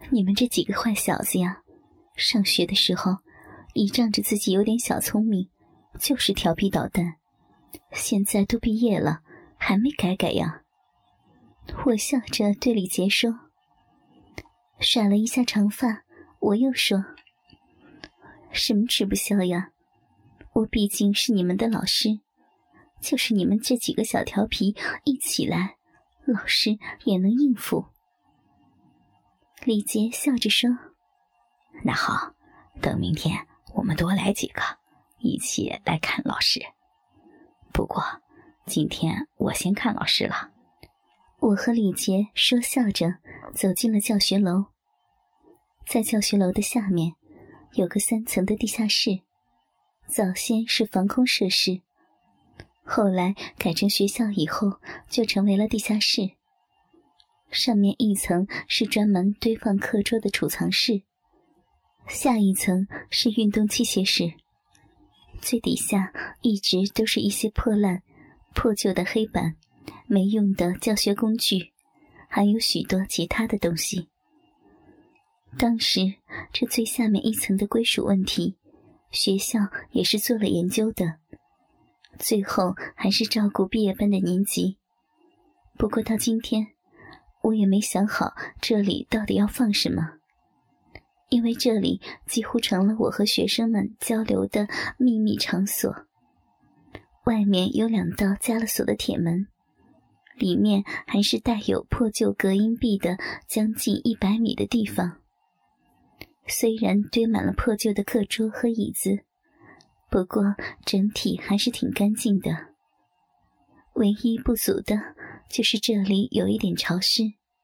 你们这几个坏小子呀，上学的时候倚仗着自己有点小聪明，就是调皮捣蛋，现在都毕业了还没改改呀。我笑着对李杰说，甩了一下长发，我又说，什么吃不消呀，我毕竟是你们的老师，就是你们这几个小调皮一起来，老师也能应付。李杰笑着说， 那好，等明天我们多来几个一起来看老师，不过今天我先看老师了。 我和李杰说笑着走进了教学楼。在教学楼的下面有个3层的地下室，早先是防空设施，后来改成学校以后就成为了地下室。上面一层是专门堆放课桌的储藏室，下一层是运动器械室，最底下一直都是一些破烂破旧的黑板，没用的教学工具，还有许多其他的东西。当时这最下面一层的归属问题，学校也是做了研究的，最后还是照顾毕业班的年级。不过到今天我也没想好这里到底要放什么，因为这里几乎成了我和学生们交流的秘密场所。外面有2道加了锁的铁门，里面还是带有破旧隔音壁的将近100米的地方。虽然堆满了破旧的课桌和椅子，不过整体还是挺干净的。唯一不足的就是这里有一点潮湿。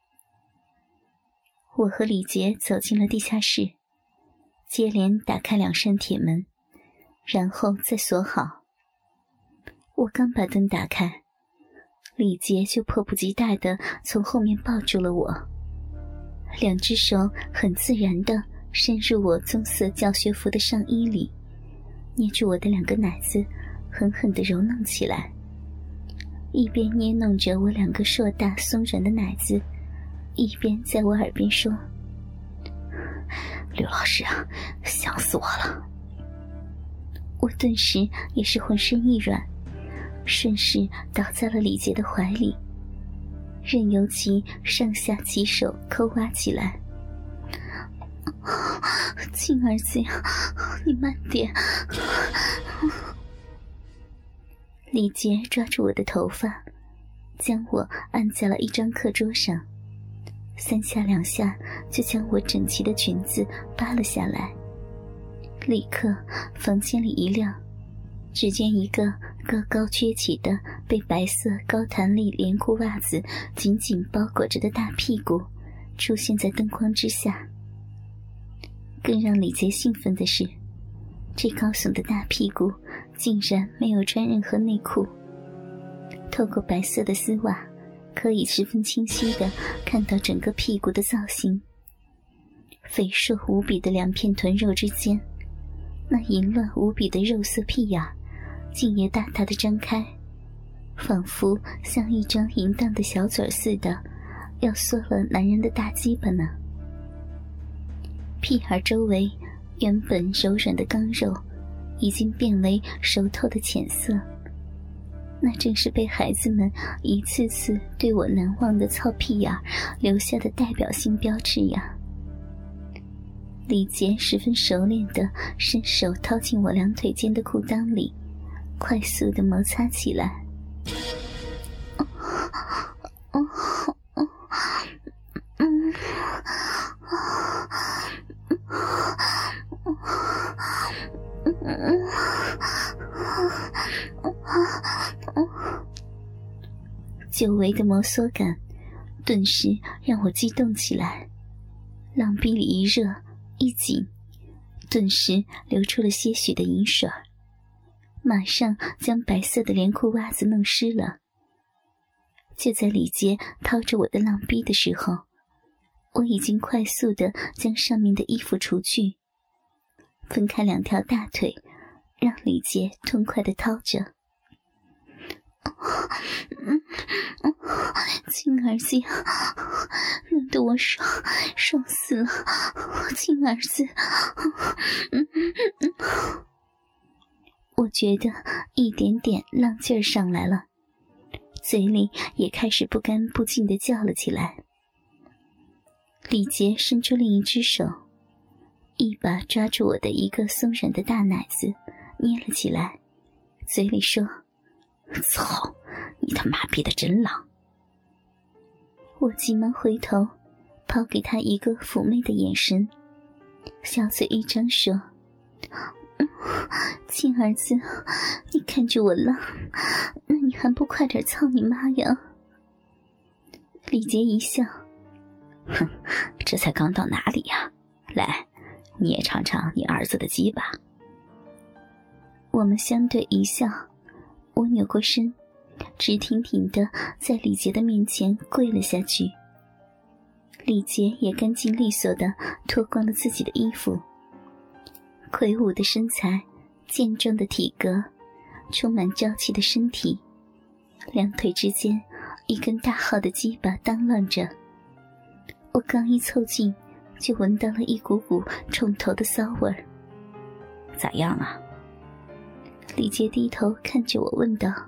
我和李杰走进了地下室，接连打开2扇铁门，然后再锁好。我刚把灯打开，李杰就迫不及待地从后面抱住了我，2只手很自然地伸入我棕色教学服的上衣里，捏住我的2个奶子，狠狠地揉弄起来，一边捏弄着我2个硕大松软的奶子，一边在我耳边说， 刘老师啊，想死我了。 我顿时也是浑身一软，顺势倒在了李杰的怀里，任由其上下其手抠挖起来。静儿姐，你慢点。李杰抓住我的头发，将我按在了一张课桌上，3下2下就将我整齐的裙子扒了下来。立刻房间里一亮，只见一个高高撅起的被白色高弹力连裤袜子紧紧包裹着的大屁股出现在灯光之下。更让李杰兴奋的是，这高耸的大屁股竟然没有穿任何内裤，透过白色的丝袜可以十分清晰地看到整个屁股的造型。肥硕无比的2片臀肉之间，那淫乱无比的肉色屁眼竟也大大的张开，仿佛像一张淫荡的小嘴似的，要缩了男人的大鸡巴呢。屁眼周围原本柔软的刚肉已经变为熟透的浅色，那正是被孩子们一次次对我难忘的操屁眼留下的代表性标志呀。李杰十分熟练地伸手掏进我2腿间的裤裆里，快速地摩擦起来。久违的摩挲感顿时让我激动起来，浪逼里一热一紧，顿时流出了些许的银水，马上将白色的连裤袜子弄湿了。就在李杰掏着我的浪逼的时候，我已经快速地将上面的衣服除去，分开2条大腿，让李杰痛快地掏着。 亲儿子呀，弄得我爽死了，亲儿子。我觉得一点点浪劲儿上来了，嘴里也开始不干不净地叫了起来。李杰伸出另一只手，一把抓住我的一个松软的大奶子捏了起来，嘴里说：操，你他妈憋得真浪。我急忙回头抛给他一个妩媚的眼神，小嘴一张说：亲儿子，你看着我浪，那你还不快点操你妈呀？李杰一笑： 哼，这才刚到哪里呀？来，你也尝尝你儿子的鸡吧。 我们相对一笑，我扭过身，直挺挺地在李杰的面前跪了下去。李杰也干净利索地脱光了自己的衣服，魁梧的身材，健壮的体格，充满朝气的身体，两腿之间一根大号的鸡巴当啷着。我刚一凑近，就闻到了一股股冲头的骚味儿。 咋样啊？ 李杰低头看着我问道：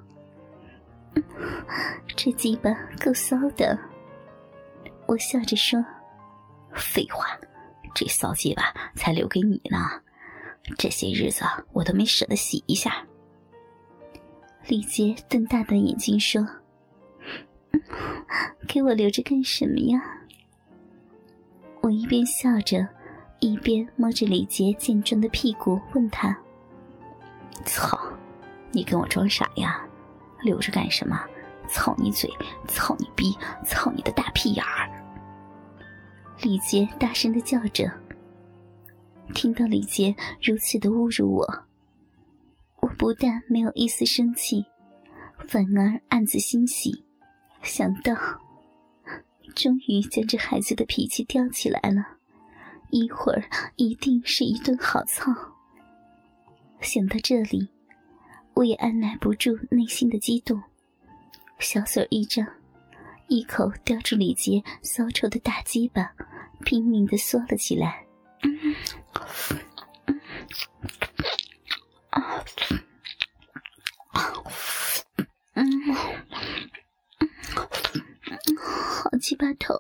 这鸡巴够骚的。我笑着说： 废话，这骚鸡巴才留给你呢，这些日子我都没舍得洗一下。 李杰瞪大的眼睛说：给我留着干什么呀？我一边笑着，一边摸着李杰健壮的屁股问他： 操，你跟我装傻呀？留着干什么？操你嘴，操你逼，操你的大屁眼儿！ 李杰大声地叫着。听到李杰如此的侮辱我，我不但没有一丝生气，反而暗自欣喜，想到终于将这孩子的脾气吊起来了，一会儿一定是一顿好操。想到这里，我也按耐不住内心的激动，小嘴一张，一口叼住李杰骚臭的大鸡巴，拼命地缩了起来。好鸡巴头。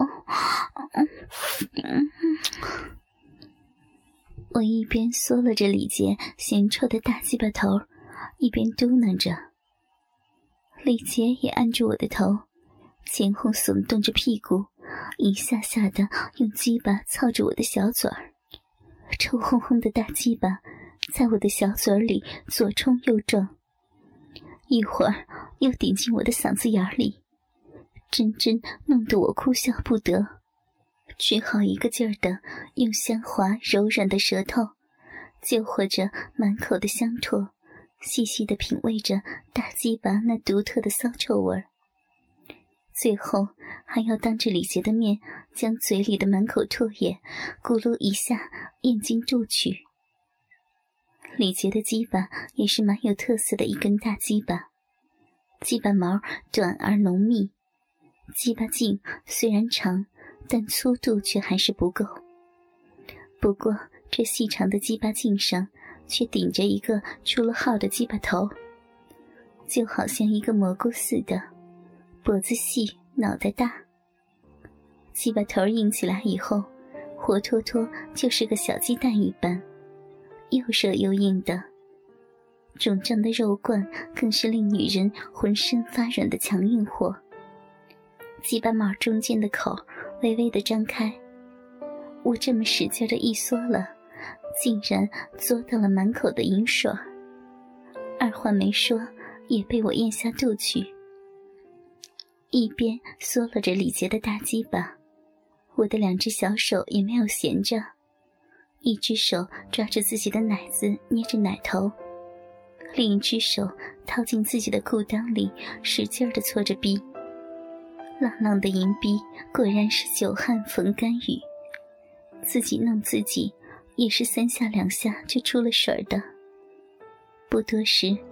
我一边缩了着李杰咸臭的大鸡巴头，一边嘟囔着。李杰也按住我的头，前后耸动着屁股，一下下的用鸡巴操着我的小嘴儿，臭烘烘的大鸡巴在我的小嘴里左冲右撞，一会儿又顶进我的嗓子眼里，真弄得我哭笑不得，只好一个劲儿的用香滑柔软的舌头救活着满口的香唾，细细地品味着大鸡巴那独特的骚臭味儿，最后还要当着李杰的面将嘴里的满口唾液咕噜一下咽进肚去。李杰的鸡巴也是蛮有特色的一根大鸡巴，鸡巴毛短而浓密，鸡巴茎虽然长，但粗度却还是不够。不过这细长的鸡巴茎上却顶着一个出了号的鸡巴头，就好像一个蘑菇似的，脖子细，脑袋大。鸡巴头硬起来以后，活脱脱就是个小鸡蛋一般，又热又硬的。肿胀的肉冠更是令女人浑身发软的强硬货。鸡巴毛中间的口微微的张开，我这么使劲的一缩了，竟然嘬到了满口的银水，二话没说也被我咽下肚去。一边缩了着李杰的大鸡巴，我的两只小手也没有闲着，一只手抓着自己的奶子捏着奶头，另一只手掏进自己的裤裆里使劲地搓着逼。浪浪的银逼果然是久旱逢甘雨，自己弄自己也是三下两下就出了水的。不多时，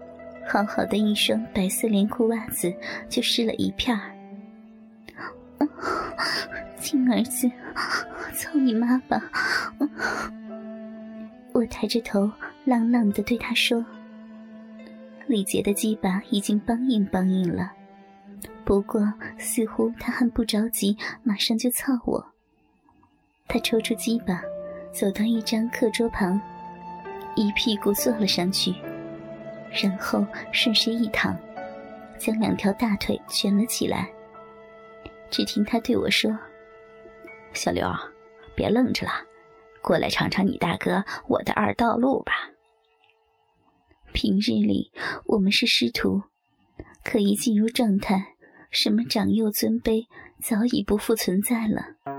好好的一双白色连裤袜子就湿了一片儿。亲儿子，操你妈吧！我抬着头浪浪地对他说。李杰的鸡巴已经梆硬了，不过似乎他还不着急马上就操我。他抽出鸡巴，走到一张课桌旁，一屁股坐了上去，然后顺势一躺，将2条大腿蜷了起来。只听他对我说： 小刘，别愣着了，过来尝尝你大哥我的2道路吧。 平日里我们是师徒，可一进入状态，什么长幼尊卑早已不复存在了。